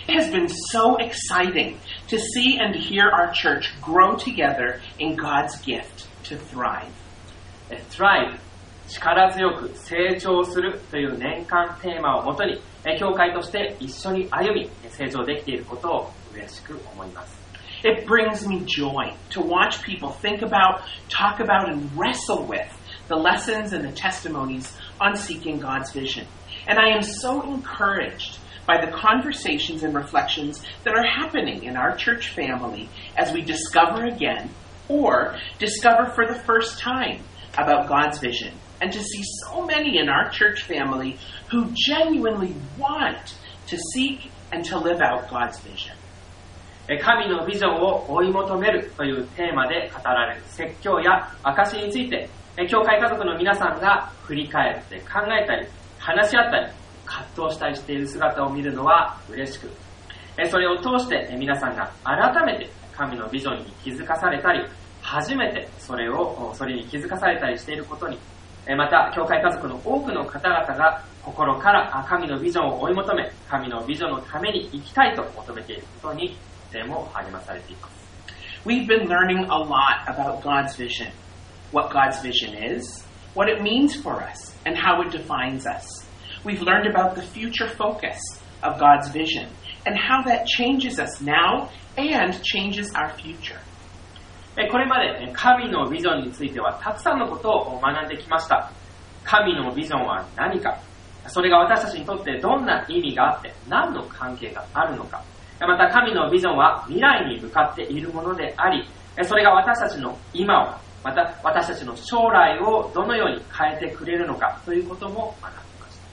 It has been so exciting to see and hear our church grow together in God's gift to thrive. Thrive 力強く成長するという年間テーマをもとに、教会として一緒に歩み、成長できていることを嬉しく思います。 It brings me joy to watch people think about, talk about, and wrestle with the lessons and the testimonies on seeking God's vision. And I am so encouraged by the conversations and reflections that are happening in our church family as we discover again or discover for the first time about God's vision. And to see so many in our church family who genuinely want to seek and to live out God's vision. 神のビジョンを追い求めるというテーマで語られる説教や証について、教会家族の皆さんが振り返って考えたり、話し合ったり、葛藤したりしている姿を見るのは嬉しく、それを通して皆さんが改めて神のビジョンに気づかされたり、初めてそれに気づかされたりしていることに、また教会家族の多くの方々が心から神のビジョンを追い求め、神のビジョンのために生きたいと求めていることにとても励まされています。 We've been learning a lot about God's vision, what God's vision is, what it means for us, and how it defines us. We've learned about the future focus of God's vision and how that changes us now and changes our future. これまで神のビジョンについてはたくさんのことを学んできました。神のビジョンは何か、それが私たちにとってどんな意味があって何の関係があるのか、また神のビジョンは未来に向かっているものであり、それが私たちの今を、また私たちの将来をどのように変えてくれるのかということも学びました。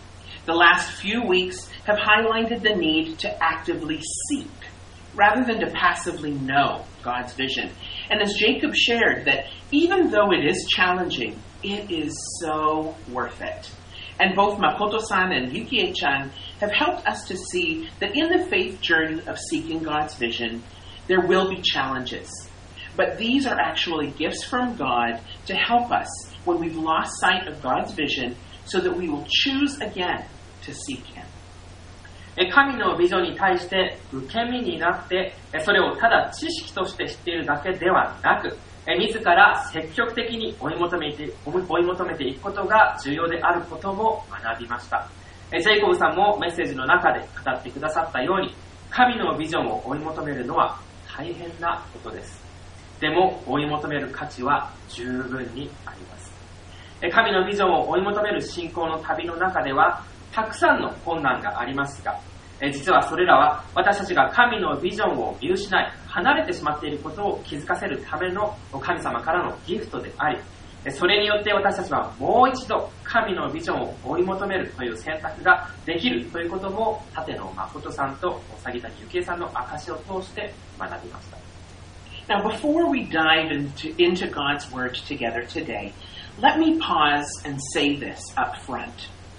The last few weeks have highlighted the need to actively seek rather than to passively know God's vision. And as Jacob shared, that even though it is challenging, it is so worth it. And both Makoto-san and Yukie-chan have helped us to see that in the faith journey of seeking God's vision, there will be challenges. But these are actually gifts from God to help us when we've lost sight of God's vision so that we will choose again to seek Him. 神のビジョンに対して受け身になって、それをただ知識として知っているだけではなく、自ら積極的に追い求めていくことが重要であることも学びました。ジェイコブさんもメッセージの中で語ってくださったように、神のビジョンを追い求めるのは大変なことです。でも追い求める価値は十分にあります。神のビジョンを追い求める信仰の旅の中ではたくさんの困難がありますが、実はそれらは私たちが神のビジョンを見失い離れてしまっていることを気づかせるための神様からのギフトであり、それによって私たちはもう一度神のビジョンを追い求めるという選択ができるということも舘野誠さんと鷺谷幸恵さんの証を通して学びました。 Now, before we dive into God's Word together today, let me pause and say this up front.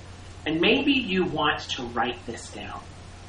And maybe you want to write this down.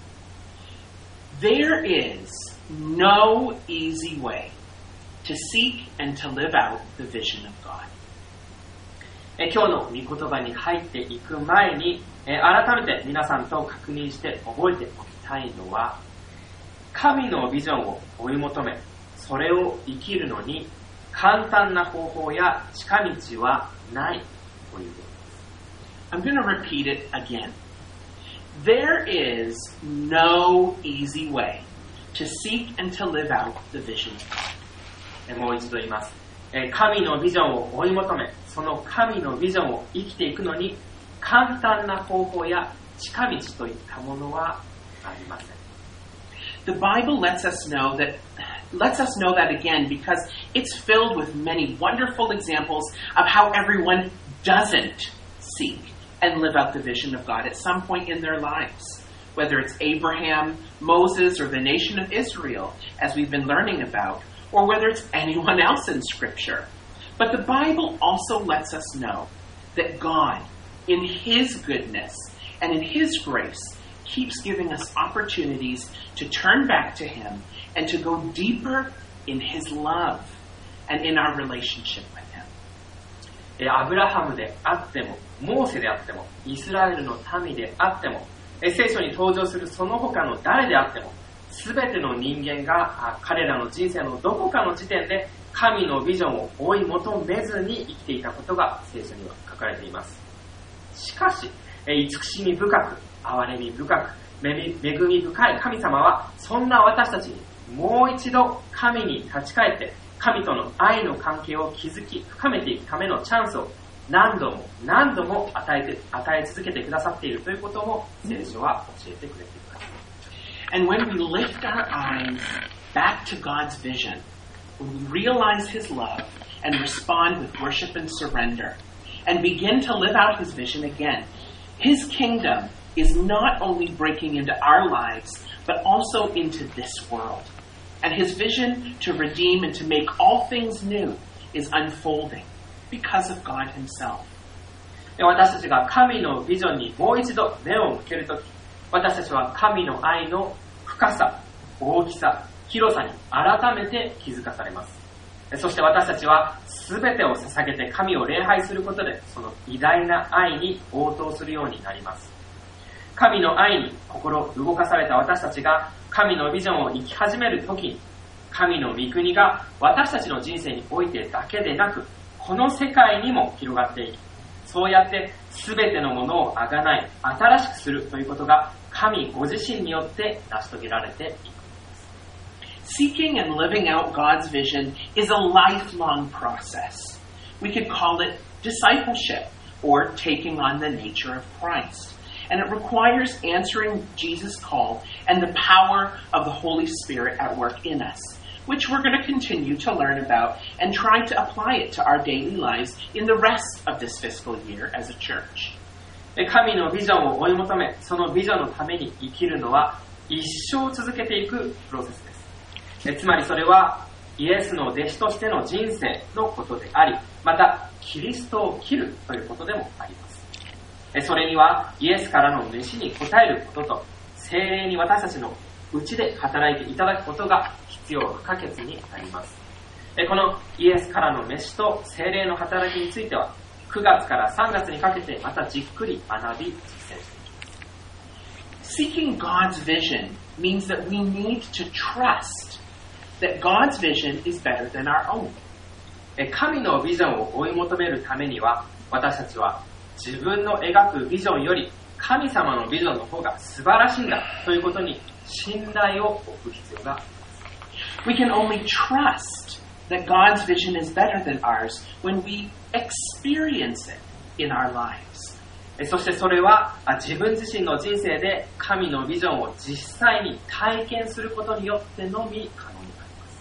There is no easy way to seek and to live out the vision of God. 今日の御言葉に入っていく前に、改めて皆さんと確認して覚えておきたいのは、神のビジョンを追い求め、それを生きるのに簡単な方法や近道はないということです。 I'm going to repeat it again. There is no easy way to seek and to live out the vision of God. もう一度言います。神のビジョンを追い求め、その神のビジョンを生きていくのに簡単な方法や近道といったものはありません。 The Bible lets us know that again because it's filled with many wonderful examples of how everyone doesn't seek and live out the vision of God at some point in their lives. Whether it's Abraham, Moses, or the nation of Israel, as we've been learning about, or whether it's anyone else in Scripture. But the Bible also lets us know that God, in His goodness and in His grace, keeps giving us opportunities to turn back to Him and to go deeper in His love and in our relationship with Him. アブラハムであっても、モーセであっても、イスラエルの民であっても、 聖書に登場するその他の誰であっても、すべての人間が彼らの人生のどこかの時点で神のビジョンを追い求めずに生きていたことが聖書には書かれています。しかし、慈しみ深く、憐れみ深く、恵み深い神様は、そんな私たちにもう一度神に立ち返って神との愛の関係を築き深めていくためのチャンスを何度も何度も与え続けてくださっているということも聖書は教えてくれています。 And when we lift our eyes back to God's vision, when we realize His love and respond with worship and surrender, and begin to live out His vision again, His kingdom is not only breaking into our lives, but also into this world. And His vision to redeem and to make all things new is unfolding because of God Himself. 私たちが神のビジョンにもう一度目を向けるとき、私たちは神の愛の深さ、大きさ、広さに改めて気づかされます。そして私たちは全てを捧げて神を礼拝することで、その偉大な愛に応答するようになります。神の愛に心動かされた私たちが神のビジョンを生き始めるときに、神の御国が私たちの人生においてだけでなく、この世界にも広がっていき、そうやって全てのものをあがない、新しくするということが神ご自身によって成し遂げられていく。 Seeking and living out God's vision is a lifelong process. We could call it discipleship or taking on the nature of Christ. And it requires answering Jesus' call and the power of the Holy Spirit at work in us, which we're going to continue to learn about and try to apply it to our daily lives in the rest of this fiscal year as a church. 神のビジョンを追い求め、そのビジョンのために生きるのは一生続けていくプロセスです。つまりそれはイエスの弟子としての人生のことであり、またキリストを切るということでもあります。それにはイエスからの召しに応えることと、聖霊に私たちのうちで働いていただくことが必要不可欠になります。このイエスからの召しと聖霊の働きについては、9月から3月にかけてまたじっくり学び実践していきます。 Seeking God's vision means that we need to trust that God's vision is better than our own. 神のビジョンを追い求めるためには、私たちは自分の描くビジョンより神様のビジョンの方が素晴らしいんだということに信頼を置く必要があります。 We can only trust that God's vision is better than ours when we experience it in our lives. そしてそれは自分自身の人生で神のビジョンを実際に体験することによってのみ可能になります。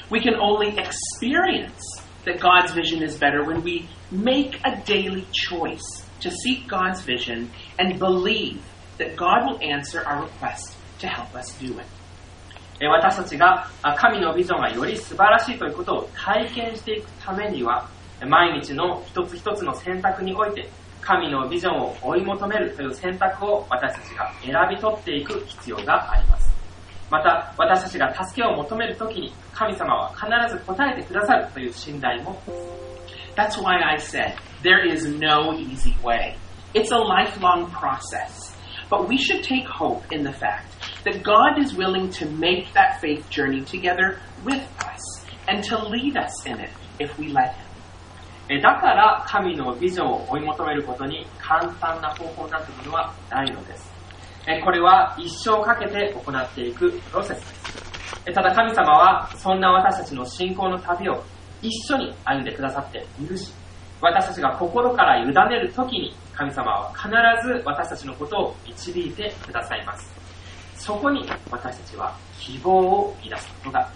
We can only experience that God's vision is better when we make a daily choice to seek God's vision and believe that God will answer our request to help us do it. 私たちが神のビジョンがより素晴らしいということを体験していくためには、毎日の一つ一つの選択において神のビジョンを追い求めるという選択を私たちが選び取っていく必要があります。また私たちが助けを求めるときに神様は必ず答えてくださるという信頼も。 That's why I said there is no easy way. It's a lifelong process. But we should take hope in the fact that God is willing to make that faith journey together with us and to lead us in it if we let Him. だから神のビジョンを追い求めることに簡単な方法なんてものはないのです。これは一生かけて行っていくプロセスです。ただ神様はそんな私たちの信仰の旅を一緒に歩んでくださっているし、私たちが心から委ねるときに神様は必ず私たちのことを導いてくださいます。そこに私たちは希望を見出すことが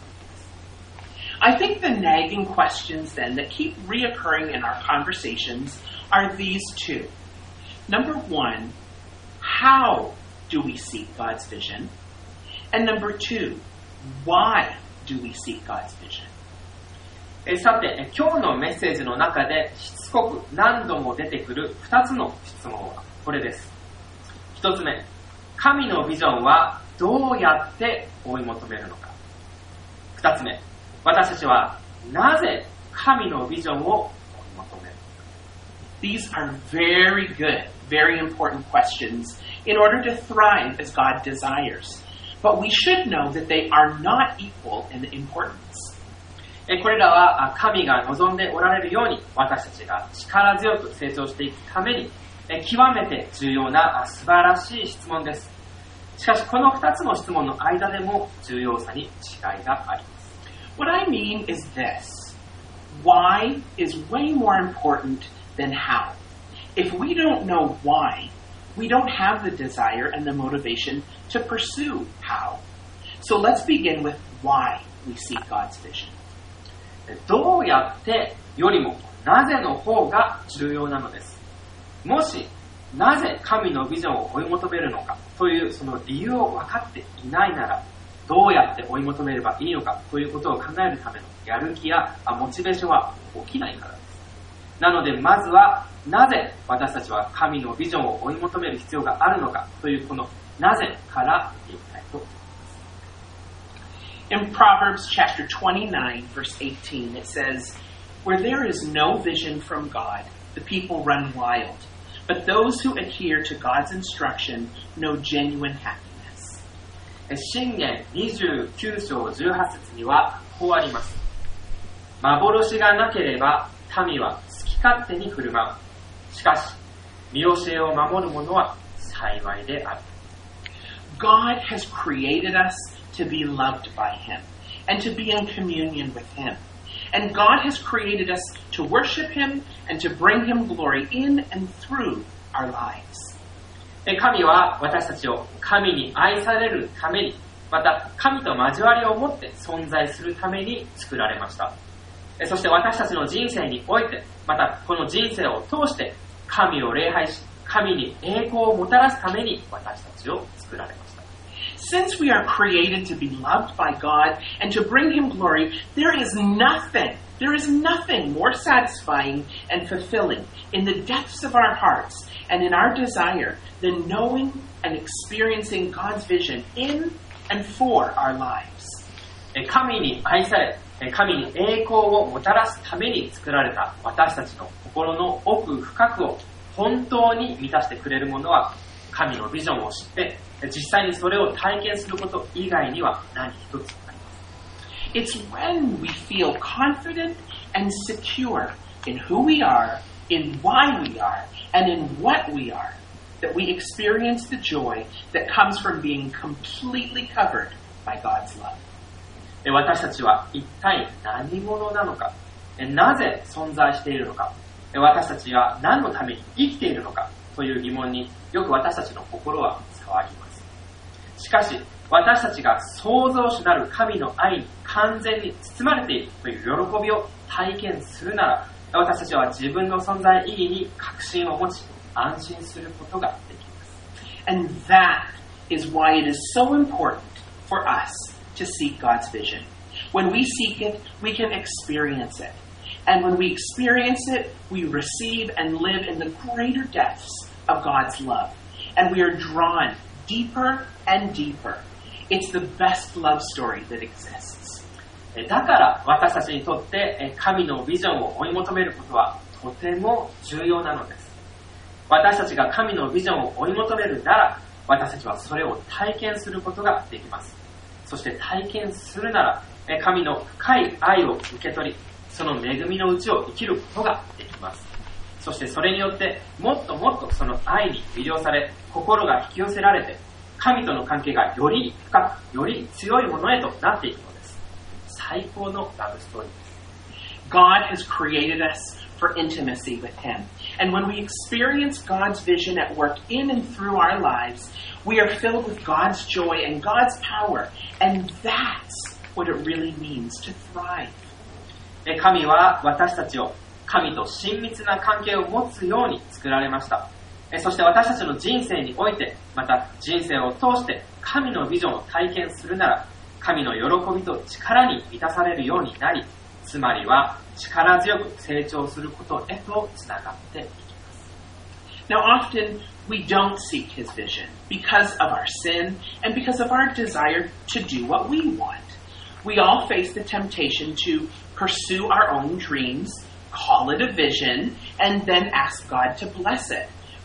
I think the nagging questions then that keep reoccurring in our conversations are these two. Number one, how do we seek God's vision? And number two, why do we seek God's vision? さて、今日のメッセージの中でしつこく何度も出てくる2つの質問はこれです。1つ目、神のビジョンはどうやって追い求めるのか。2つ目、私たちはなぜ神のビジョンを追い求めるのか。 These are very good very important questions in order to thrive as God desires. But we should know that they are not equal in importance. これらは神が望んでおられるように私たちが力強く成長していくために極めて重要な素晴らしい質問です。しかしこの2つの質問の間でも重要さに違いがあります。 What I mean is this. Why is way more important than how. If we don't know why, we don't have the desire and the motivation to pursue how. So let's begin with why we seek God's vision. どうやってよりもなぜの方が重要なのです。もしなぜ神のビジョンを追い求めるのかというその理由を分かっていないなら、どうやって追い求めればいいのかということを考えるためのやる気やモチベーションは起きないからです。なのでまずはなぜ私たちは神のビジョンを追い求める必要があるのかというこのなぜから見ていきたいと思います。 In Proverbs chapter 29, verse 18, it says, "Where there is no vision from God, the people run wild. But those who adhere to God's instruction know genuine happiness." 箴言29章18節にはこうあります。幻がなければ民は好き勝手に振る舞う。しかし、見教えを守る者は幸いである。 God has created us to be loved by Him and to be in communion with Him. And God has created us to worship Him and to bring Him glory in and through our lives. 神は私たちを神に愛されるために、また神と交わりを持って存在するために作られました。そして私たちの人生において、またこの人生を通して神を礼拝し、神に栄光をもたらすために私たちを作られました。 Since we are created to be loved by God and to bring Him glory, there is nothing more satisfying and fulfilling in the depths of our hearts and in our desire than knowing and experiencing God's vision in and for our lives. 神に愛され、神に栄光をもたらすために作られた私たちの心の奥深くを本当に満たしてくれるものは神のビジョンを知って実際にそれを体験すること以外には何一つあります。 It's when we feel confident and secure in who we are, in why we are, and in what we are, that we experience the joy that comes from being completely covered by God's love. 私たちは一体何者なのか、なぜ存在しているのか、私たちは何のために生きているのかという疑問によく私たちの心は騒ぎます。しかし私たちが創造主なる神の愛に完全に包まれているという喜びを体験するなら、私たちは自分の存在意義に確信を持ち安心することができます。 And that is why it is so important for us to seek God's vision. When we seek it, we can experience it. And when we experience it, we receive and live in the greater depths of God's love. And we are drawn deeper and deeper. It's the best love story that exists. だから私たちにとって神のビジョンを追い求めることはとても重要なのです。私たちが神のビジョンを追い求めるなら、私たちはそれを体験することができます。そして体験するなら、神の深い愛を受け取り、その恵みのうちを生きることができます。そしてそれによってもっともっとその愛に魅了され、心が引き寄せられて、神との関係がより深く、より強いものへとなっていくのです。最高のラブストーリーです。 God has created us for intimacy with Him. And when we experience God's vision at work in and through our lives, we are filled with God's joy and God's power. And that's what it really means to thrive. 神は私たちを神と親密な関係を持つように作られました。そして私たちの人生において、また人生を通して神のビジョンを体験するなら、神の喜びと力に満たされるようになり、つまりは力強く成長することへとつながっていきます。 Now often we don't seek His vision because of our sin and because of our desire to do what we want. We all face the temptation to pursue our own dreams, call it a vision, and then ask God to bless it.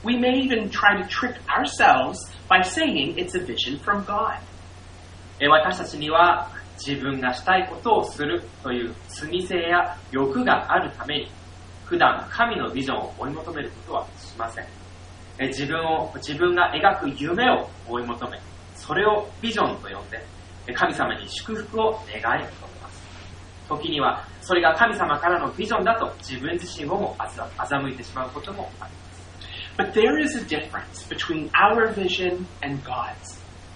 We may even try to trick ourselves by saying it's a vision from God. 私たちには自分がしたいことをするという罪性や欲があるために、普段神のビジョンを追い求めることはしません。自分が描く夢を追い求め、それをビジョンと呼んで、神様に祝福を願い求めます。時にはそれが神様からのビジョンだと自分自身をも欺いてしまうこともあります。 But there is a difference between our vision and God's.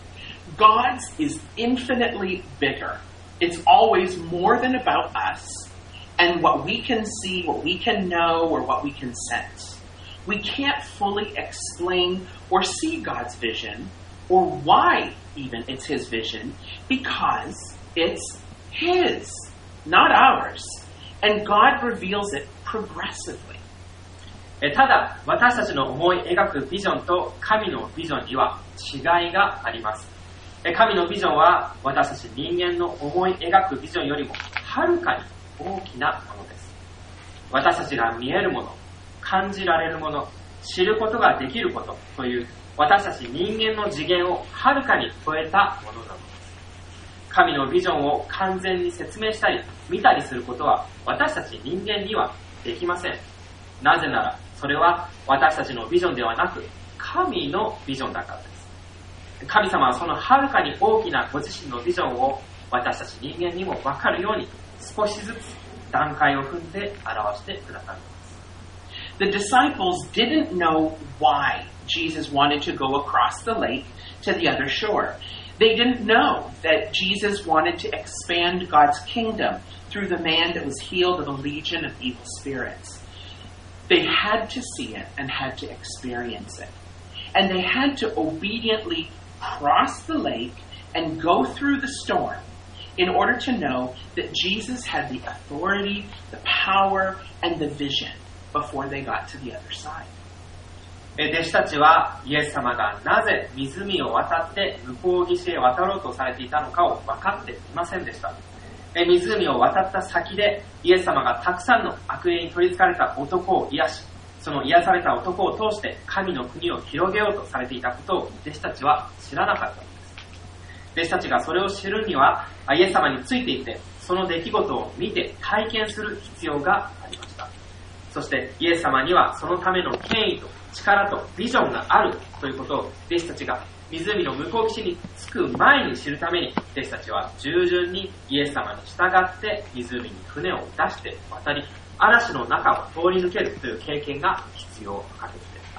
God's is infinitely bigger. It's always more than about us and what we can see, what we can know, or what we can sense. We can't fully explain or see God's vision, or why even it's His vision, because it's His, not ours. And God reveals it progressively. ただ、私たちの思い描くビジョンと神のビジョンには違いがあります。神のビジョンは私たち人間の思い描くビジョンよりもはるかに大きなものです。私たちが見えるもの、感じられるもの、知ることができることという私たち人間の次元をはるかに超えたものなのです。神のビジョンを完全に説明したり見たりすることは私たち人間にはできません。なぜならそれは私たちのビジョンではなく神のビジョンだからです。神様はそのはるかに大きなご自身のビジョンを私たち人間にも分かるように少しずつ段階を踏んで表してくださるのです。 The disciples didn't know why Jesus wanted to go across the lake to the other shore. They didn't know that Jesus wanted to expand God's kingdom through the man that was healed of a legion of evil spirits. They had to see it and had to experience it. And they had to obediently cross the lake and go through the storm in order to know that Jesus had the authority, the power, and the vision before they got to the other side. 弟子たちはイエス様がなぜ湖を渡って向こう岸へ渡ろうとされていたのかを分かっていませんでした。湖を渡った先でイエス様がたくさんの悪霊に取り憑かれた男を癒し、その癒された男を通して神の国を広げようとされていたことを弟子たちは知らなかったのです。弟子たちがそれを知るにはイエス様についていてその出来事を見て体験する必要がありました。そしてイエス様にはそのための権威と力とビジョンがあるということを弟子たちが湖の向こう岸に着く前に知るために弟子たちは従順にイエス様に従って湖に船を出して渡り嵐の中を通り抜けるという経験が必要不可欠でした。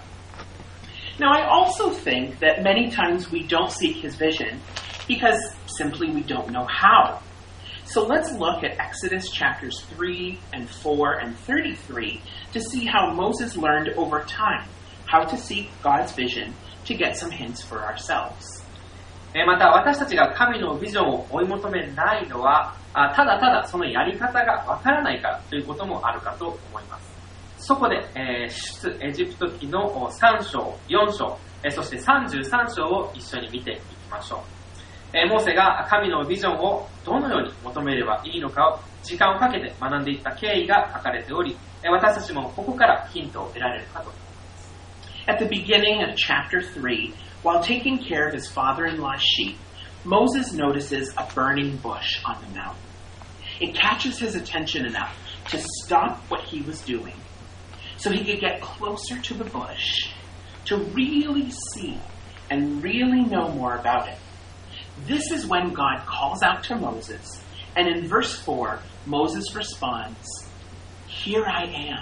Now, I also think that many times we don't seek His vision because simply we don't know how. So let's look at Exodus chapters 3 and 4 and 33 to see how Moses learned over time how to seek God's vision to get some hints for ourselves. また私たちが神のビジョンを追い求めないのはただただそのやり方がわからないからということもあるかと思います。そこで、出エジプト記の3章、4章、そして33章を一緒に見ていきましょう。モーセが神のビジョンをどのように求めればいいのかを時間をかけて学んでいった経緯が書かれており、私たちもここからヒントを得られるかと思います。 At the beginning of chapter 3, while taking care of his father-in-law's sheep, Moses notices a burning bush on the mountain. It catches his attention enough to stop what he was doing so he could get closer to the bush to really see and really know more about it. This is when God calls out to Moses, and in verse 4, Moses responds, "Here I am."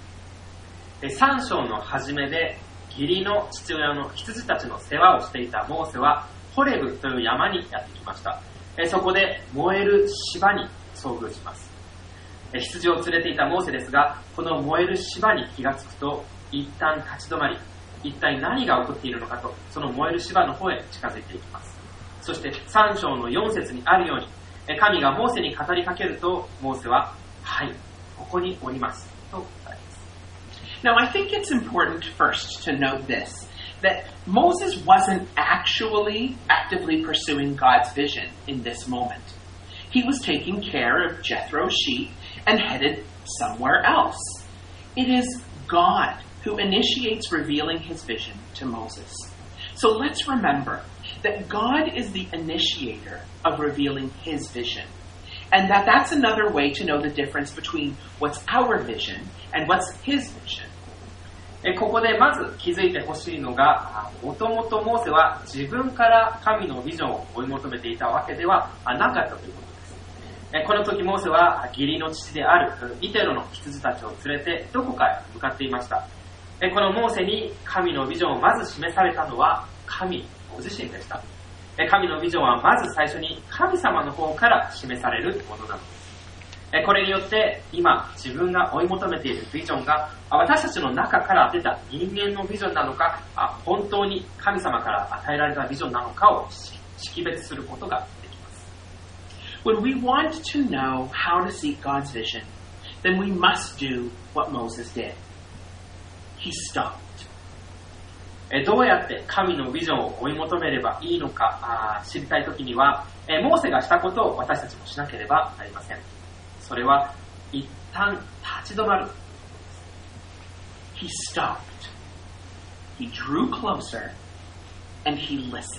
3章の初めで義理の父親の羊たちの世話をしていたモーセはホレブという山にやってきました。そこで燃える芝に遭遇します。羊を連れていたモーセですが、この燃える芝に気がつくと一旦立ち止まり、一体何が起こっているのかとその燃える芝の方へ近づいていきます。そして3章の4節にあるように神がモーセに語りかけるとモーセははい、ここにおりますと答えます。 Now, I think it's important first to note this, that Moses wasn't actually actively pursuing God's vision in this moment. He was taking care of Jethro's sheep and headed somewhere else. It is God who initiates revealing his vision to Moses. So let's remember that God is the initiator of revealing his vision. And that's another way to know the difference between what's our vision and what's his vision. ここでまず気づいてほしいのが、もともとモーセは自分から神のビジョンを追い求めていたわけではなかったということです。この時モーセは義理の父であるイテロの羊たちを連れてどこかへ向かっていました。このモーセに神のビジョンをまず示されたのは神ご自身でした。神のビジョンはまず最初に神様の方から示されるものなのです。これによって今自分が追い求めているビジョンが私たちの中から出た人間のビジョンなのか、本当に神様から与えられたビジョンなのかを識別することができます。 When we want to know how to seek God's vision, then we must do what Moses did. He stopped. どうやって神のビジョンを追い求めればいいのか知りたいときには、モーセがしたことを私たちもしなければなりません。それは一旦立ち止まる。 He stopped. He drew closer and he listened.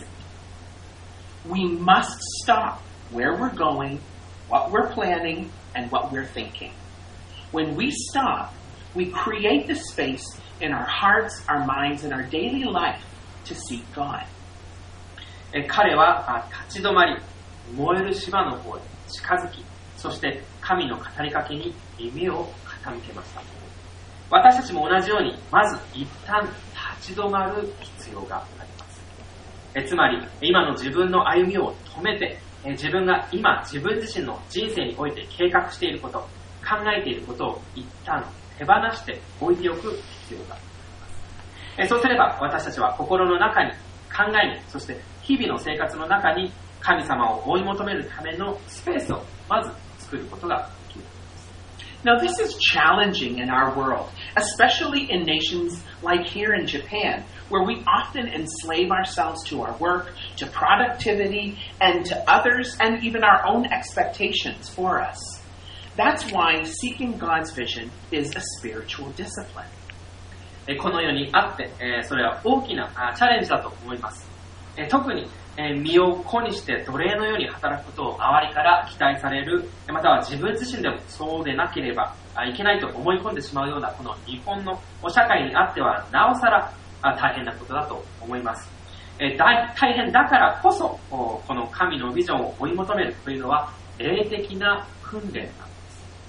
We must stop where we're going, what we're planning, and what we're thinking. When we stop, we create the space in our hearts, our minds, and our daily life to seek God. 彼は立ち止まり、燃える芝の方へ近づき、そして神の語りかけに耳を傾けました。私たちも同じように、まず一旦立ち止まる必要があります。つまり、今の自分の歩みを止めて、自分が今自分自身の人生において計画していること、考えていることを一旦手放して置いておく必要があります。そうすれば私たちは心の中に、考えに、そして日々の生活の中に神様を追い求めるためのスペースをまず作ることができる。 Now this is challenging in our world, especially in nations like here in Japan, where we often enslave ourselves to our work, to productivity, and to others, and even our own expectations for us. That's why seeking God's vision is a spiritual discipline. この世にあって、それは大きなチャレンジだと思います。特に身を粉にして奴隷のように働くことを周りから期待される、または自分自身でもそうでなければいけないと思い込んでしまうようなこの日本の社会にあってはなおさら大変なことだと思います。大変だからこそこの神のビジョンを追い求めるというのは霊的な訓練なんです。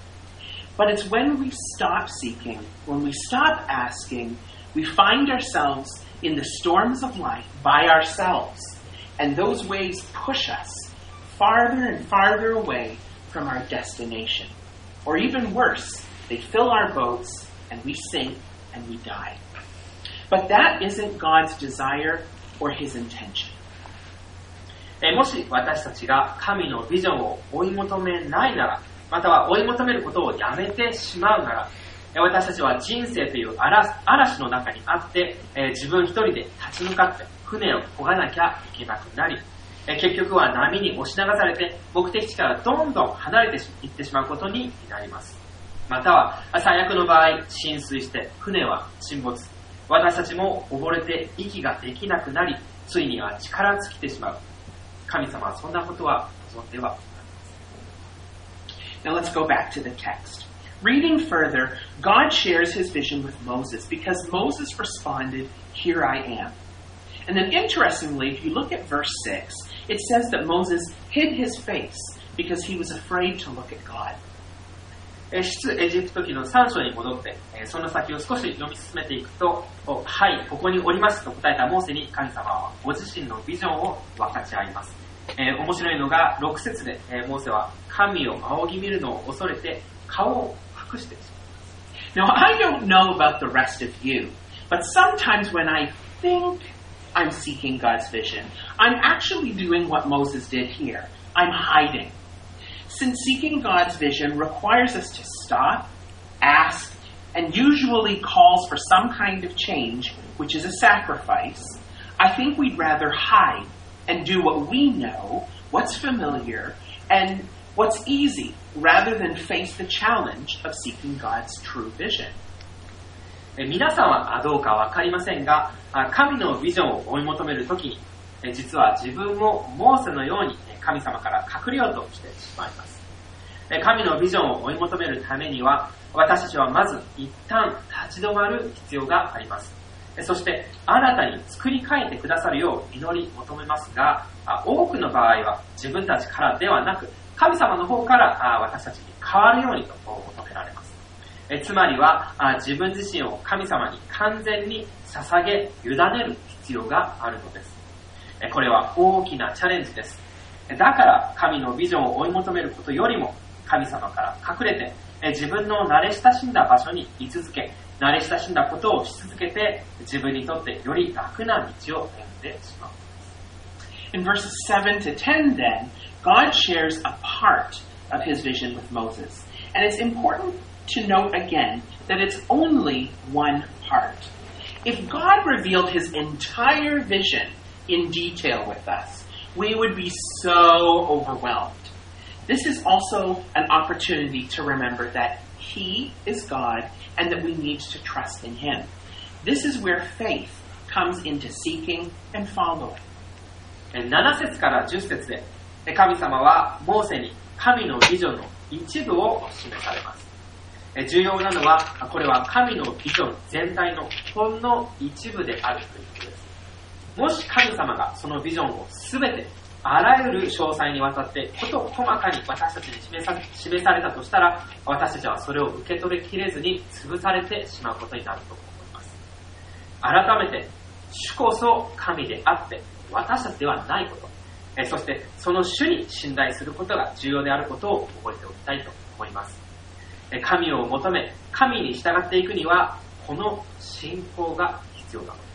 But it's when we stop seeking, when we stop asking, we find ourselves in the storms of life by ourselves. And those waves push us farther and farther away from our destination. Or even worse, they fill our boats and we sink and we die. But that isn't God's desire or his intention. もし私たちが神のビジョンを追い求めないなら、または追い求めることをやめてしまうなら、私たちは人生という嵐の中にあって、自分一人で立ち向かって船を漕がなきゃいけなくなり、結局は波に押し流されて目的地からどんどん離れていってしまうことになります。または最悪の場合、浸水して船は沈没。私たちも溺れて息ができなくなり、ついには力尽きてしまう。神様はそんなことは望んでは。 Now let's go back to the text. Reading further, God shares his vision with Moses because Moses responded, "Here I am." And then interestingly, if you look at verse 6, it says that Moses hid his face because he was afraid to look at God. 出エジプト記の3章に戻って、その先を少し読み進めていくと、はい、ここにおりますと答えたモーセに神様はご自身のビジョンを分かち合います。面白いのが6節で、モーセは神を仰ぎ見るのを恐れて顔を隠してしまいます。 Now, I don't know about the rest of you, but sometimes when I think I'm seeking God's vision, I'm actually doing what Moses did here. I'm hiding. Since seeking God's vision requires us to stop, ask, and usually calls for some kind of change, which is a sacrifice, I think we'd rather hide and do what we know, what's familiar, and what's easy, rather than face the challenge of seeking God's true vision. 皆さんはどうかわかりませんが、神のビジョンを追い求めるときに、実は自分もモーセのように神様から隠れようとしてしまいます。神のビジョンを追い求めるためには、私たちはまず一旦立ち止まる必要があります。そして新たに作り変えてくださるよう祈り求めますが、多くの場合は自分たちからではなく、神様の方から私たちに変わるようにと求められます。つまりは自分自身を神様に完全に捧げ委ねる必要があるのです。これは大きなチャレンジです。だから神のビジョンを追い求めることよりも、神様から隠れて自分の慣れ親しんだ場所に居続け、慣れ親しんだことをし続けて、自分にとってより楽な道を選んでしまう。 In verses 7 to 10 then, God shares a part of his vision with Moses. And it's important to note again that it's only one part. If God revealed his entire vision in detail with us, we would be so overwhelmed. This is also an opportunity to remember that he is God and that we need to trust in him. This is where faith comes into seeking and following. 7節から10節で、神様はモーセに神のビジョンの一部を示されます。重要なのは、これは神のビジョン全体のほんの一部であるということです。もし神様がそのビジョンをすべてあらゆる詳細にわたって事細かに私たちに示されたとしたら、私たちはそれを受け取りきれずに潰されてしまうことになると思います。改めて、主こそ神であって私たちではないこと、そしてその主に信頼することが重要であることを覚えておきたいと思います。神を求め、神に従っていくには、この信仰が必要なのです。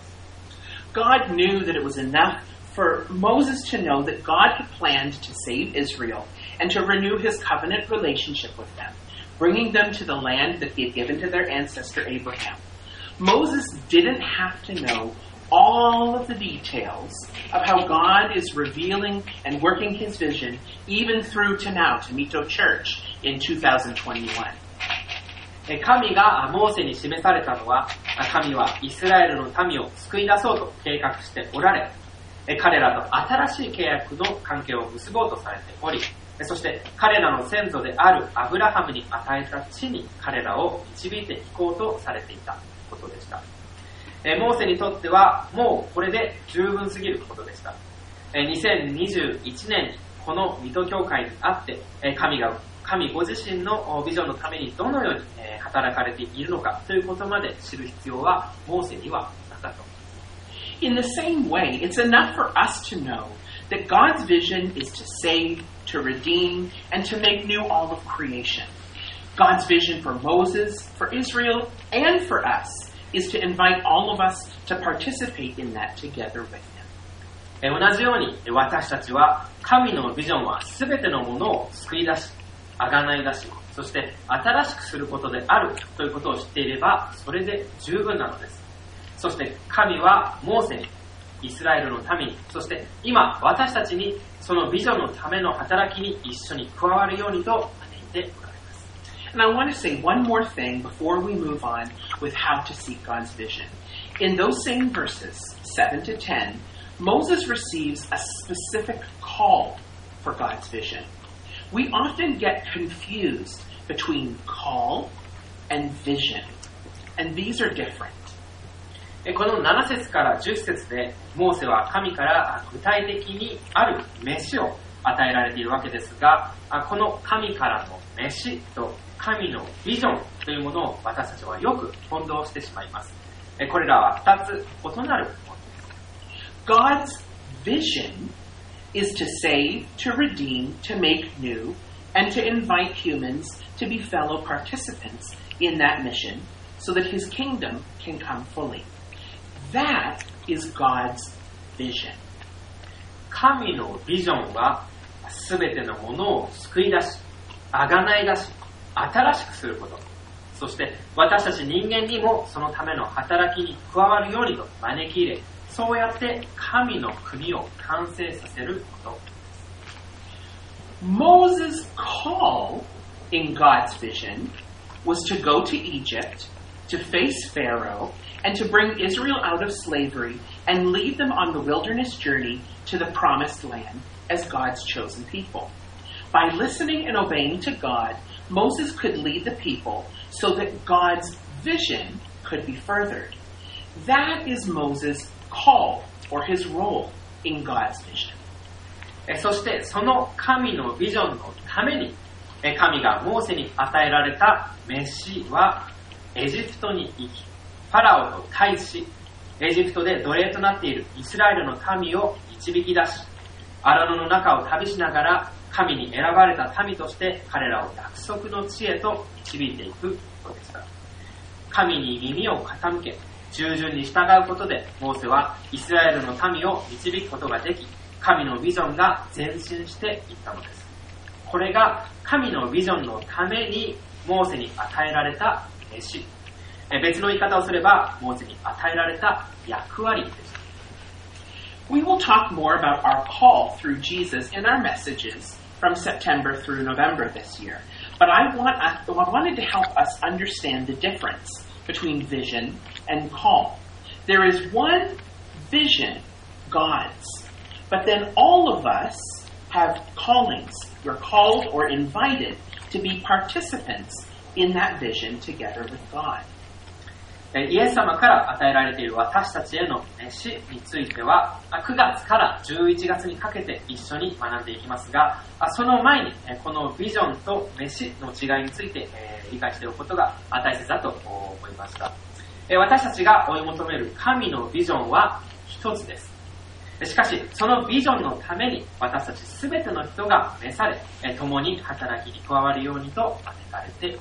God knew that it was enough for Moses to know that God had planned to save Israel and to renew his covenant relationship with them, bringing them to the land that he had given to their ancestor Abraham. Moses didn't have to know all of the details of how God is revealing and working his vision, even through to now, to Mito Church in 2021. 神がモーセに示されたのは、神はイスラエルの民を救い出そうと計画しておられ、彼らと新しい契約の関係を結ぼうとされており、そして彼らの先祖であるアブラハムに与えた地に彼らを導いていこうとされていたことでした。モーセにとってはもうこれで十分すぎることでした。2021年にこの水戸教会にあって、神ご自身のビジョンのためにどのように働かれているのかということまで知る必要はモーセにはなかった。 In the same way, it's enough for us to know that God's vision is to save, to redeem, and to make new all of creation. God's vision for Moses, for Israel, and for us is to invite all of us to participate in that together with him. 同じように私たちは神のビジョンはすべてのものを救い出し、贖い出し、そして新しくすることであるということを知っていればそれで十分なのです。そして神はモーセに、イスラエルの民に、そして今私たちにそのビジョンのための働きに一緒に加わるようにと招いておられます。 And I want to say one more thing before we move on with how to seek God's vision. In those same verses, 7 to 10, Moses receives a specific call for God's vision. We often get confused between call and vision, and these are different. この7節から10節でモーセは神から具体的にある飯を与えられているわけですが、この神からの飯と神のビジョンというものを私たちはよく混同してしまいます。これらは2つ異なるものです。 God's vision is to save, to redeem, to make new, and to invite humans to be fellow participants in that mission so that his kingdom can come fully.That is God's vision. 神のビジョンはすべてのものを救い出し、贖い出し、新しくすること。そして私たち人間にもそのための働きに加わるようにと招き入れ、そうやって神の国を完成させること。 Moses' call in God's vision was to go to Egypt to face Pharaoh and to bring Israel out of slavery and lead them on the wilderness journey to the promised land as God's chosen people. By listening and obeying to God, Moses could lead the people so that God's vision could be furthered. That is Moses' call or his role in God's vision. そしてその神のビジョンのために神がモーセに与えられた召しはエジプトに行きファラオと対しエジプトで奴隷となっているイスラエルの民を導き出し荒野の中を旅しながら神に選ばれた民として彼らを約束の地へと導いていくことでした。神に耳を傾け従順に従うことでモーセはイスラエルの民を導くことができ神のビジョンが前進していったのです。これが神のビジョンのためにモーセに与えられた召し別の言い方をすればモーセに与えられた役割です。 We will talk more about our call through Jesus in our messages from September through November this year. But I wanted to help us understand the difference between vision and call. There is one vision, God's, but then all of us have callings. We're called or invited to be participants in that vision together with God. イエス様から与えられている私たちへの召しについては9月から11月にかけて一緒に学んでいきますがその前にこのビジョンと召しの違いについて理解しておくことが大切だと思いました。私たちが追い求める神のビジョンは一つです。しかしそのビジョンのために私たちすべての人が召され共に働きに加わるようにと招かれています。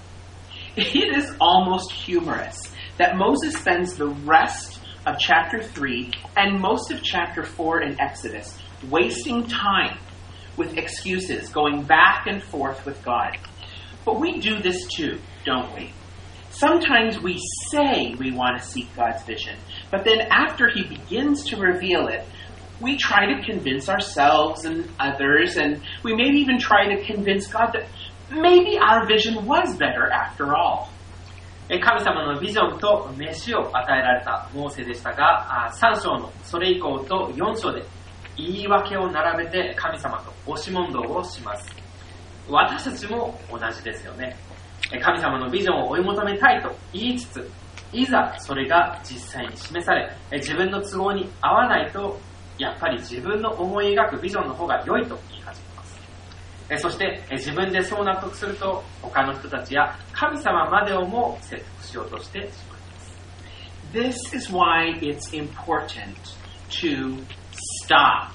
It is almost humorous that Moses spends the rest of chapter 3 and most of chapter 4 in Exodus wasting time with excuses, going back and forth with God. But we do this too, don't we? Sometimes we say we want to seek God's vision, but then after He begins to reveal it, we try to convince ourselves and others, and we maybe even try to convince God that maybe our vision was better after all. 神様のビジョンと召しを与えられたモーセでしたが、3章のそれ以降と4章で言い訳を並べて神様と押し問答をします。私たちも同じですよね。神様のビジョンを追い求めたいと言いつつ、いざそれが実際に示され、自分の都合に合わないと、やっぱり自分の思い描くビジョンの方が良いと言い始めます。そして自分でそう納得すると他の人たちや神様までをも説得しようとしてしまいます。 This is why it's important to stop.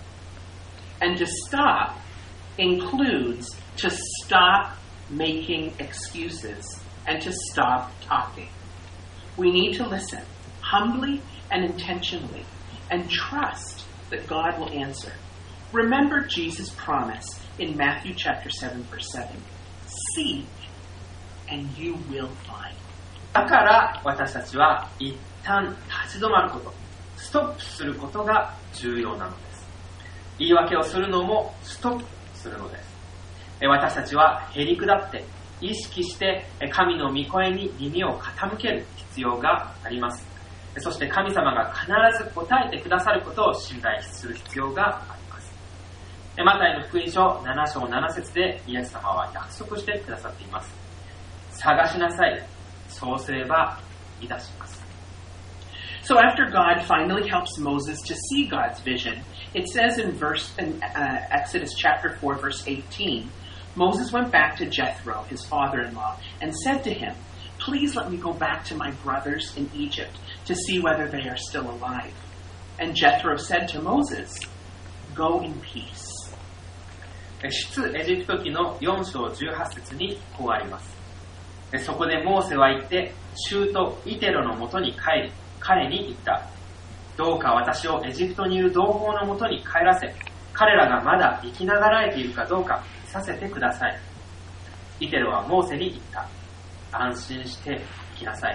And to stop includes to stop making excuses and to stop talking. We need to listen humbly and intentionally and trust that God will answer. Remember Jesus' promise in Matthew chapter 7, verse 7. Seek, and you will find. だから私たちは一旦立ち止まること、ストップすることが重要なのです。言い訳をするのもストップするのです。私たちはへり下って意識して神の御声に耳を傾ける必要があります。そして神様が必ず答えてくださることを信頼する必要があります。マタイの福音書7章7節でイエス様は約束してくださっています。探しなさい。そうすればいたします。 So after God finally helps Moses to see God's vision, it says in Exodus chapter 4, verse 18, Moses went back to Jethro, his father-in-law, and said to him, "Please let me go back to my brothers in Egypt to see whether they are still alive." And Jethro said to Moses, "Go in peace." 出エジプト記の4章18節にこうあります。そこでモーセは行って舅イテロのもとに帰り彼に言った。どうか私をエジプトにいる同胞のもとに帰らせ彼らがまだ生きながらえているかどうか見させてください。イテロはモーセに言った。安心して生きなさい。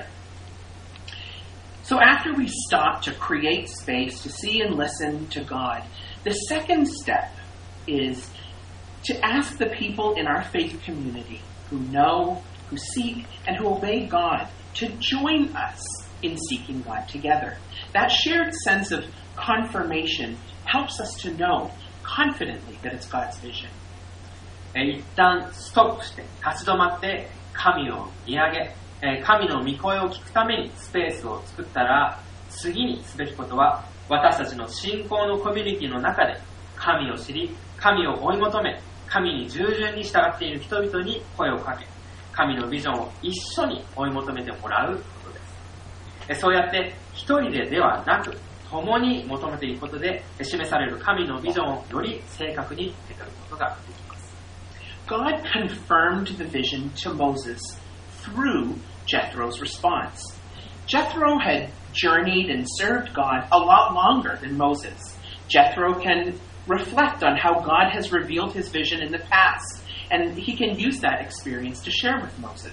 So after we stop to create space to see and listen to God, the second step is to ask the people in our faith community who know, who seek, and who obey God to join us in seeking God together. That shared sense of confirmation helps us to know confidently that it's God's vision. 一旦ストップして立ち止まって神を見上げ、神の御声を聞くためにスペースを作ったら、次にすべきことは私たちの信仰のコミュニティの中で神を知り、神を追い求め、神に従順に従っている人々に声をかけ、神のビジョンを一緒に追い求めてもらうことです。そうやって一人ではなく共に求めていくことで示される神のビジョンをより正確に受け取ることができます。 God confirmed the vision to Moses through Jethro's response. Jethro had journeyed and served God a lot longer than Moses. Jethro can reflect on how God has revealed his vision in the past, and he can use that experience to share with Moses.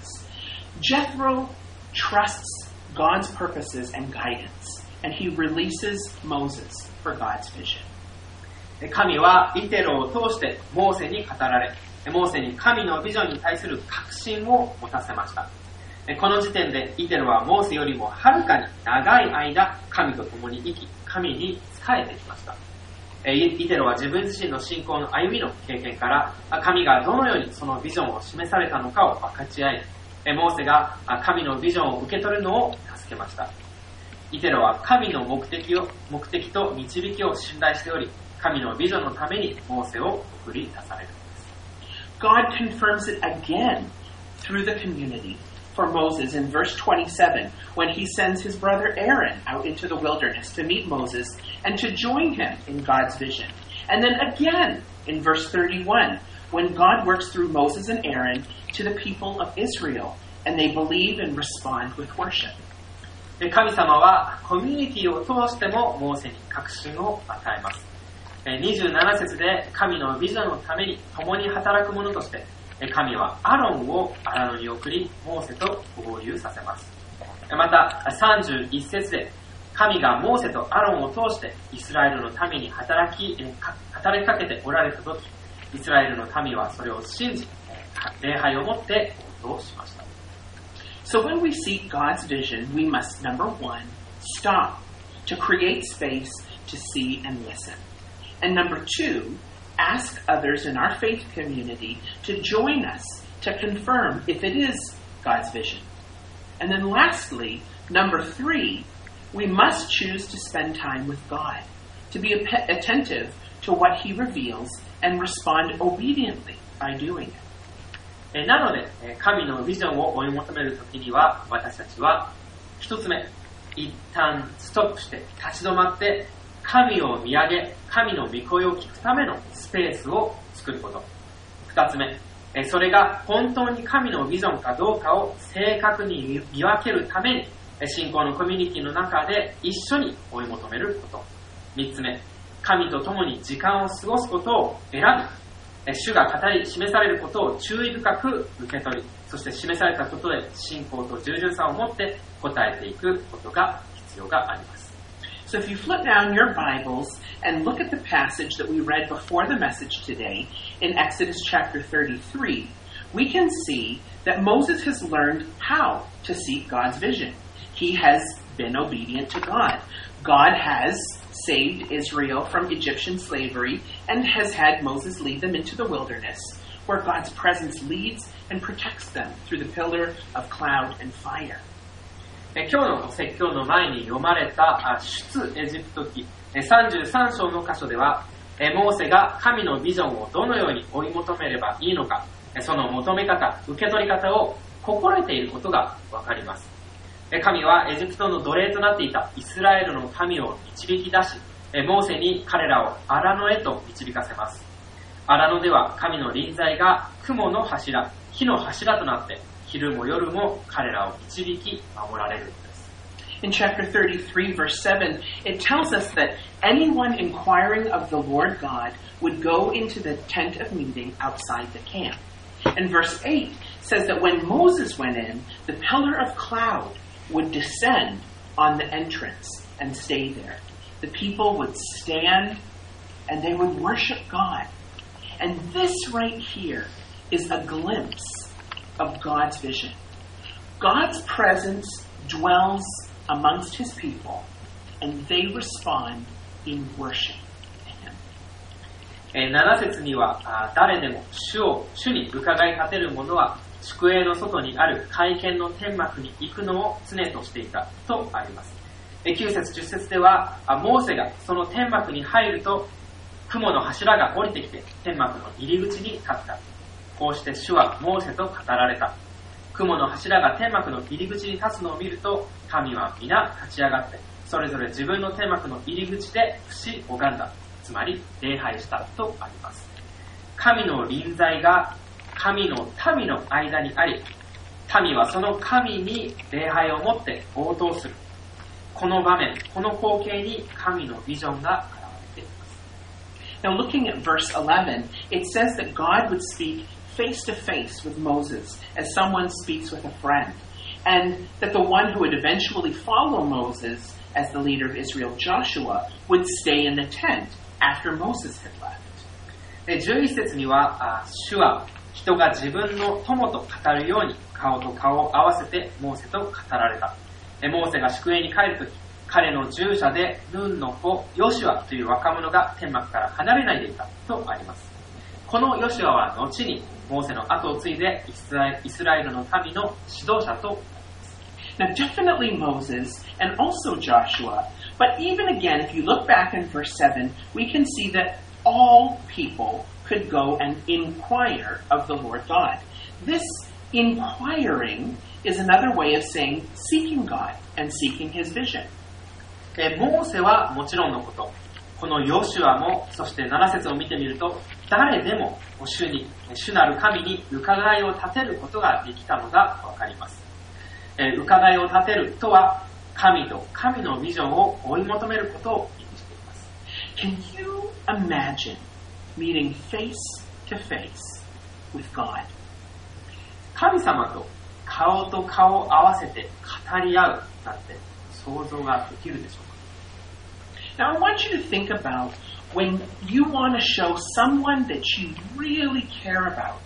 Jethro trusts God's purposes and guidance, and he releases Moses for God's vision. 神はイテロを通してモーセに語られ、モーセに神のビジョンに対する確信を持たせました。この時点でイテロはモーセよりもはるかに長い間神と共に生き、神に仕えてきました。イテロは自分自身の信仰の歩みの経験から神がどのようにそのビジョンを示されたのかを分かち合い、モーセが神のビジョンを受け取るのを助けました。イテロは神の目的と導きを信頼しており、神のビジョンのためにモーセを送り出されるのです。 God confirms it again through the community for Moses in verse 27 when he sends his brother Aaron out into the wilderness to meet Moses and to join him in God's vision. And then again in verse 31 when God works through Moses and Aaron to the people of Israel and they believe and respond with worship. 神様はコミュニティを通してもモーセに確信を与えます。27節で神のビジョンのために共に働く者として神はアロンを荒野に送りモーセと合流させます。また31節で神がモーセとアロンを通してイスラエルの民に働きかけておられたとき、イスラエルの民はそれを信じ礼拝をもって応答しました。 So when we seek God's vision, we must, number one, stop to create space to see and listen. And number two, ask others in our faith community to join us to confirm if it is God's vision. And then lastly, number three, we must choose to spend time with God, to be attentive to what He reveals and respond obediently by doing it. なので、神のビジョンを追い求めるときには、私たちは一つ目、一旦ストップして立ち止まって神を見上げ、神の御声を聞くためのスペースを作ること。二つ目、それが本当に神のビジョンかどうかを正確に見分けるために、信仰のコミュニティの中で一緒に追い求めること。三つ目、神と共に時間を過ごすことを選び、主が語り示されることを注意深く受け取り、そして示されたことで信仰と従順さを持って答えていくことが必要があります。 So if you flip down your Bibles and look at the passage that we read before the message today in Exodus chapter 33, we can see that Moses has learned how to seek God's vision. He has been obedient to God. God has saved Israel from Egyptian slavery and has had Moses lead them into the wilderness, where God's presence leads and protects them through the pillar of cloud and fire. 今日の説教の前に読まれた出エジプト記33章の箇所では、モーセが神のビジョンをどのように追い求めればいいのか、その求め方、受け取り方を心得ていることがわかります。神はエジプトの奴隷となっていたイスラエルの民を導き出し、モーセに彼らを荒野へと導かせます。荒野では神の臨在が雲の柱、火の柱となって昼も夜も彼らを導き守られるのです。 In chapter 33, verse 7, it tells us that anyone inquiring of the Lord God would go into the tent of meeting outside the camp. And verse 8 says that when Moses went in, the pillar of cloud would descend on the entrance and stay there. The people would stand and they would worship God. And this right here is a glimpse of God's vision. God's presence dwells amongst his people, and they respond in worship to him. 7節には、誰でも主に伺い立てる者は宿営の外にある会見の天幕に行くのを常としていたとあります。9節10節では、モーセがその天幕に入ると雲の柱が降りてきて天幕の入り口に立った。こうして主はモーセと語られた。雲の柱が天幕の入り口に立つのを見ると、民は皆立ち上がってそれぞれ自分の天幕の入り口で伏し拝んだ。つまり礼拝したとあります。神の臨在が神の民の間にあり、民はその神に礼拝をもって応答する。この場面、この光景に神のビジョンが現れています。 Now looking at verse 11, it says that God would speak face to face with Moses as someone speaks with a friend, and that the one who would eventually follow Moses as the leader of Israel, Joshua, would stay in the tent after Moses had left. 11節には、主は人が自分の友と語るように顔と顔を合わせてモーセと語られた。モーセが宿営に帰るとき、彼の従者でヌンの子ヨシュアという若者が天幕から離れないでいたとあります。このヨシュアは後にモーセの後を継いでイスラエルの民の指導者となります。 Now definitely Moses and also Joshua, but even again if you look back in verse 7, we can see that all people could go and inquire of the Lord God. This inquiring is another way of saying seeking God and seeking his vision. モーセはもちろんのこと、このヨシュアも、そして7節を見てみると、誰でも主なる神に伺いを立てることができたのがわかります。伺いを立てるとは、神と神のビジョンを追い求めることを意味しています。 Can you imagine meeting face to face with God? 神様と顔と顔を合わせて語り合うなんて想像ができるでしょうか？ Now I want you to think about when you want to show someone that you really care about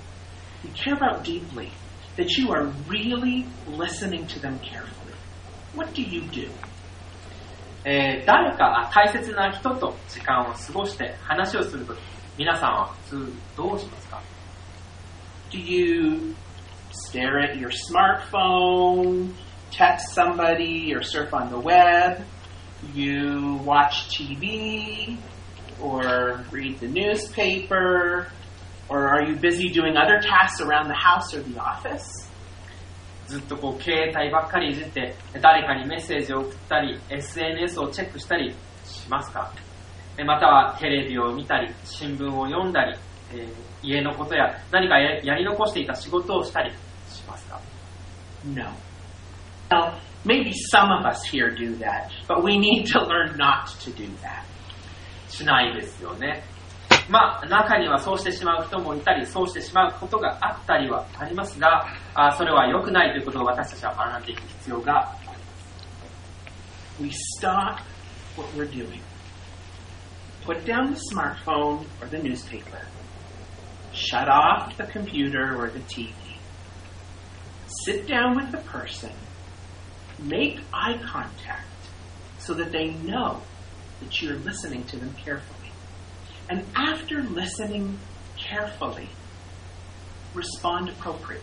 deeply, that you are really listening to them carefully. What do you do? 誰か大切な人と時間を過ごして話をするとき、皆さんは普通どうしますか？ Do you stare at your smartphone, text somebody, or surf on the web? You watch TV, or read the newspaper, or are you busy doing other tasks around the house or the office? ずっと携帯ばっかりいじって誰かにメッセージを送ったり SNS をチェックしたりしますか？またはテレビを見たり新聞を読んだり、家のことや何かやり残していた仕事をしたりしますか？ No. Now, maybe some of us here do that, but we need to learn not to do that. しないですよね。まあ中にはそうしてしまう人もいたり、そうしてしまうことがあったりはありますが、それは良くないということを私たちは学んでいく必要があります。 We stop what we're doing. Put down the smartphone or the newspaper. Shut off the computer or the TV. Sit down with the person. Make eye contact so that they know that you're listening to them carefully. And after listening carefully, respond appropriately.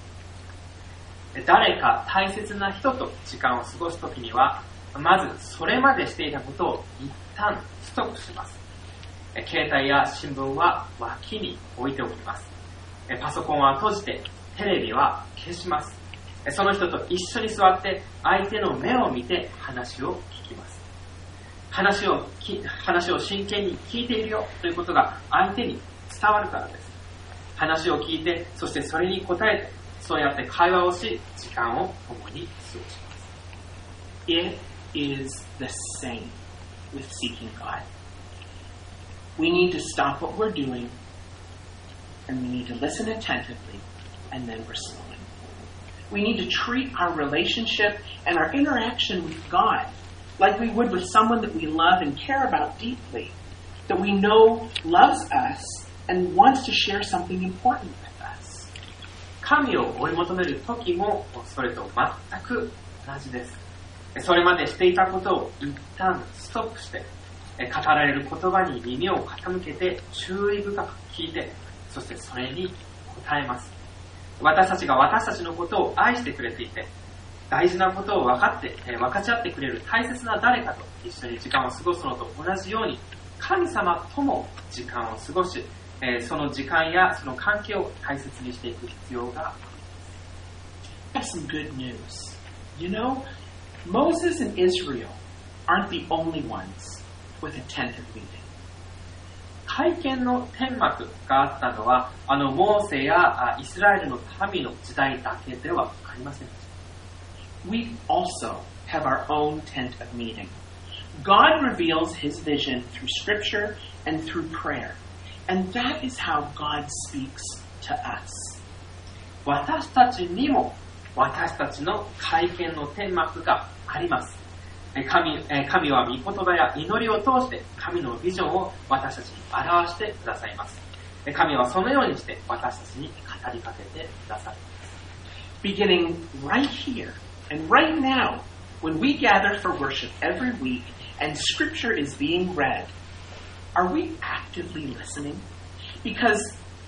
誰か大切な人と時間を過ごすときには、まずそれまでしていたことを一旦ストップします。携帯や新聞は脇に置いておきます。パソコンは閉じて、テレビは消します。その人と一緒に座って相手の目を見て話を聞きます。話を真剣に聞いているよということが相手に伝わるからです。話を聞いて、そしてそれに答えて、そうやって会話をし、時間を共に過ごします。 It is the same with seeking God. We need to stop what we're doing, and we need to listen attentively, and then respond. We need to treat our relationship and our interaction with God like we would with someone that we love and care about deeply, that we know loves us and wants to share something important with us. 神を追い求める時もそれと全く同じです。それまでしていたことを一旦ストップして、語られる言葉に耳を傾けて注意深く聞いて、そしてそれに応えます。私たちが私たちのことを愛してくれていて、大事なことを分かち合ってくれる大切な誰かと一緒に時間を過ごすのと同じように、神様とも時間を過ごし、その時間やその関係を大切にしていく必要があります。 I have some good news. You know, Moses and Israel aren't the only ones with a tent of meeting. 会見の天幕があったのは、モーセやイスラエルの民の時代だけではありませんでした。 We also have our own tent of meeting. God reveals his vision through scripture and through prayer. And that is how God speaks to us. 私たちにも私たちの会見の天幕があります。神は御言葉や祈りを通して神のビジョンを私たちに表してくださいます。神はそのようにして私たちに語りかけてくださいます。 Beginning right here and right now, when we gather for worship every week and scripture is being read, are we actively listening? Because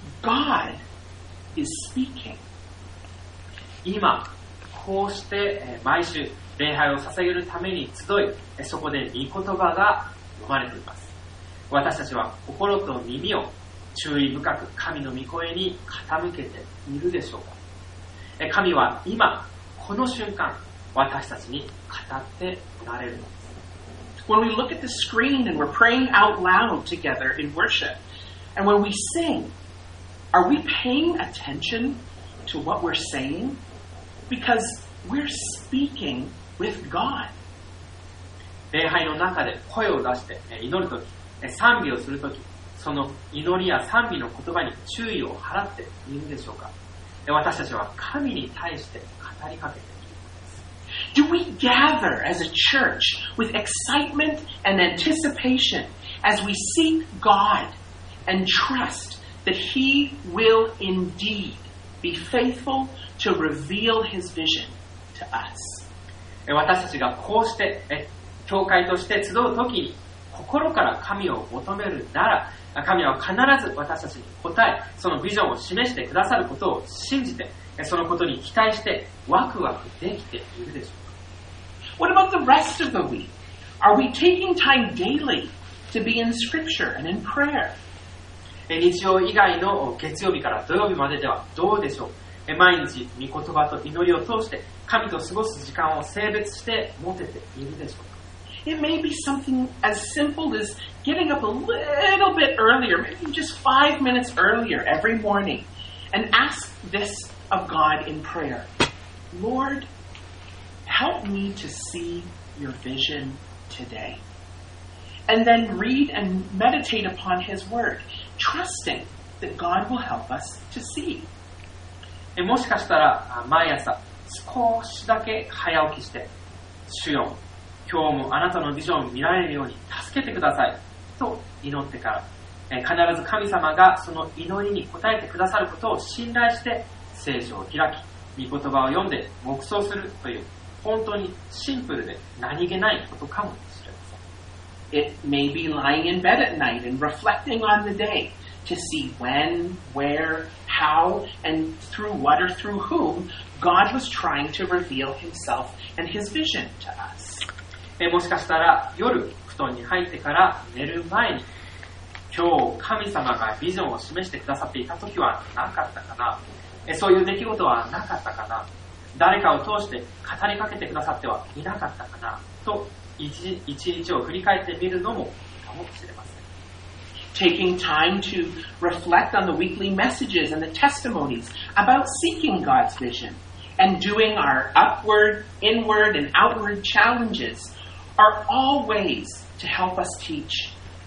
God is speaking. 今、こうして毎週礼拝を捧げるために集い、そこで御言葉が読まれています。私たちは心と耳を注意深く神の御声に傾けているでしょうか。神は今、この瞬間、私たちに語っておられるのです。 When we look at the screen and we're praying out loud together in worship, and when we sing, are we paying attention to what we're saying? Because we're speaking with God. 礼拝の中で声を出して祈るとき、賛美をするとき、その祈りや賛美の言葉に注意を払っているでしょうか。私たちは神に対して語りかけている。 Do we gather as a church with excitement and anticipation as we seek God and trust that He will indeed be faithful to reveal His vision to us? 私たちがこうして教会として集うときに心から神を求めるなら、神は必ず私たちに答え、そのビジョンを示してくださることを信じて、そのことに期待してワクワクできているでしょうか。 What about the rest of the week? Are we taking time daily to be in Scripture and in prayer? 日曜以外の月曜日から土曜日までではどうでしょう。毎日御言葉と祈りを通して神と過ごす時間を性別して持てているでしょうか。 It may be something as simple as getting up a little bit earlier, maybe just 5 minutes earlier every morning, and ask this of God in prayer. Lord, help me to see your vision today. And then read and meditate upon His Word, trusting that God will help us to see. もしかしたら毎朝少しだけ早起きして、主よ、今日もあなたのビジョンを見られるように助けてくださいと祈ってから、必ず神様がその祈りに応えてくださることを信頼して聖書を開き、御言葉を読んで黙想するという本当にシンプルで何気ないことかもしれません。 It may be lying in bed at night and reflecting on the day to see when, where, how, and through what or through whom God was trying to reveal Himself and His vision to us. もしかしたら夜布団に入ってから寝る前に、今日神様がビジョンを示してくださっていた時はなかったかな、そういう出来事はなかったかな、誰かを通して語りかけてくださってはいなかったかなと一日を振り返ってみるのもいいかもしれません。 Taking time to reflect on the weekly messages and the testimonies about seeking God's vision and doing our upward, inward, and outward challenges are all ways to help us teach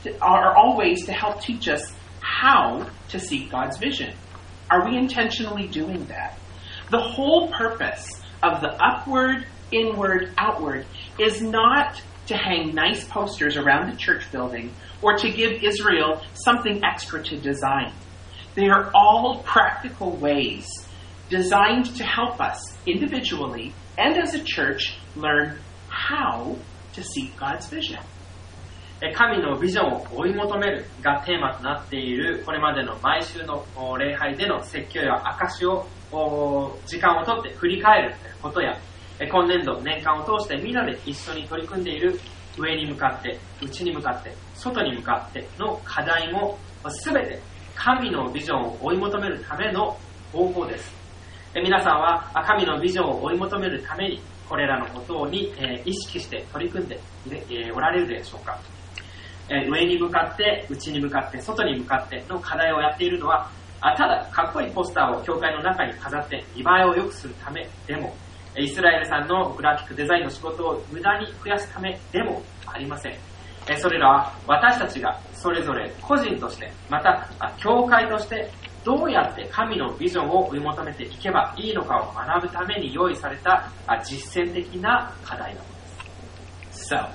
us how to seek God's vision. Are we intentionally doing that? The whole purpose of the upward, inward, outward is not to hang nice posters around the church building or to give Israel something extra to design. They are all practical ways designed to help us individually and as a church learn how to seek God's vision. 神のビジョンを追い求めるがテーマとなっているこれまでの毎週の礼拝での説教や証を時間をとって振り返ることや、今年度年間を通してみんなで一緒に取り組んでいる上に向かって内に向かって外に向かっての課題もすべて神のビジョンを追い求めるための方法です。皆さんは神のビジョンを追い求めるためにこれらのことに意識して取り組んでおられるでしょうか。上に向かって内に向かって外に向かっての課題をやっているのはただかっこいいポスターを教会の中に飾って見栄えを良くするためでも、イスラエルさんのグラフィックデザインの仕事を無駄に増やすためでもありません。それらは私たちがそれぞれ個人としてまた教会としてどうやって神のビジョンを追い求めていけばいいのかを学ぶために用意された実践的な課題なのです。 So,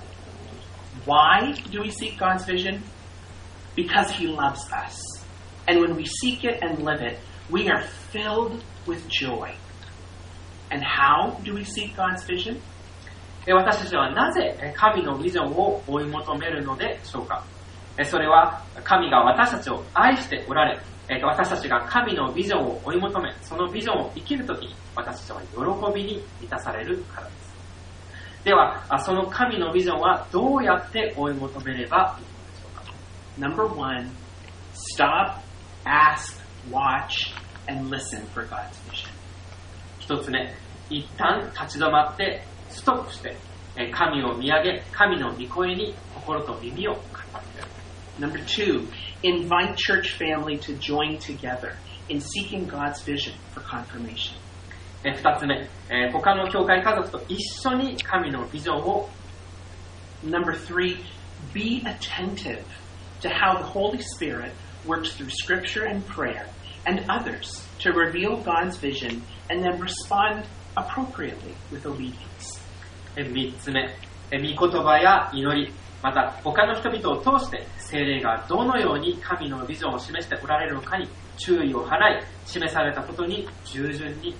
why do we seek God's vision? Because He loves us. And when we seek it and live it, we are filled with joy. And how do we seek God's vision? 私たちはなぜ神のビジョンを追い求めるのでしょうか。それは神が私たちを愛しておられ、私たちが神のビジョンを追い求め、そのビジョンを生きるときに私たちは喜びに満たされるからです。では、その神のビジョンはどうやって追い求めればいいのでしょうか。 Number one, stop, ask, watch, and listen for God's vision. 一つ目、一旦立ち止まってストップして神を見上げ、神の御声に心と耳を傾ける。 Number two, invite church family to join together in seeking God's vision for confirmation. 二つ目、他の教会家族と一緒に神のビジョンを。 Number three, be attentive to how the Holy Spirit works through Scripture and prayer and others to reveal God's vision and then respond appropriately with obedience. 三つ目、御言葉や祈り、また他の人々を通して聖霊がどのように神のビジョンを示しておられるのかに注意を払い、示されたことに従順に。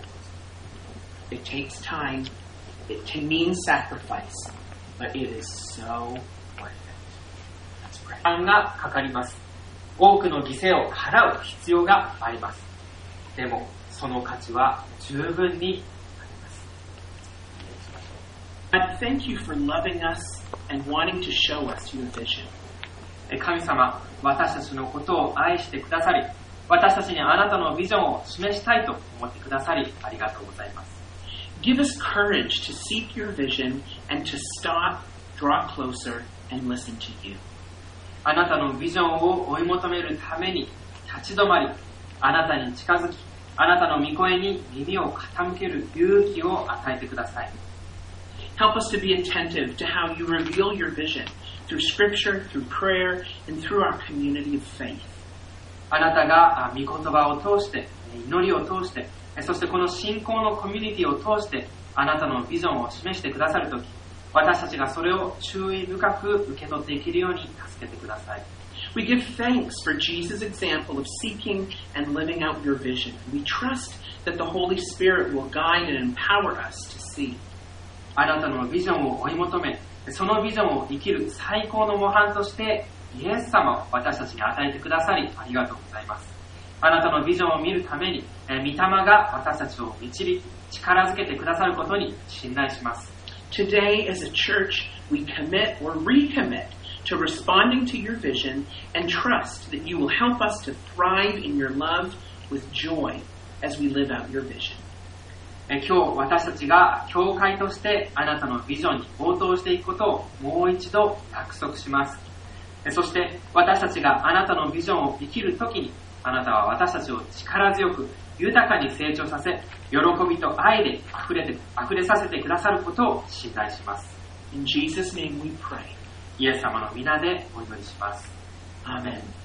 It takes time, it means sacrifice, but it is so worth it. Let's pray. 負担がかかります。多くの犠牲を払う必要があります。でもその価値は十分にあります。 God, thank you for loving us and wanting to show us your vision. 神様、私たちのことを愛してくださり、私たちにあなたのビジョンを示したいと思ってくださり、ありがとうございます。 Give us courage to seek your vision and to stop, draw closer, and listen to you. あなたのビジョンを追い求めるために立ち止まり、あなたに近づき、あなたの御声に耳を傾ける勇気を与えてください。 Help us to be attentive to how you reveal your vision through scripture, through prayer, and through our community of faith. あなたが御言葉を通して、祈りを通して、そしてこの信仰のコミュニティを通してあなたのビジョンを示してくださるとき、私たちがそれを注意深く受け取っていけるように助けてください。 We give thanks for Jesus' example of seeking and living out your vision. We trust that the Holy Spirit will guide and empower us to see. あなたのビジョンを追い求め、そのビジョンを生きる最高の模範としてイエス様を私たちに与えてくださりありがとうございます。あなたのビジョンを見るために、御霊が私たちを導き、力づけてくださることに信頼します。 Today, as a church, we commit or recommit to responding to your vision and trust that you will help us to thrive in your love with joy as we live out your vision. 今日私たちが教会としてあなたのビジョンに応答していくことをもう一度約束します。そして私たちがあなたのビジョンを生きるときに、あなたは私たちを力強く豊かに成長させ、喜びと愛で溢れさせてくださることを信頼します。 In Jesus' name we pray. イエス様の皆でお祈りします。 Amen.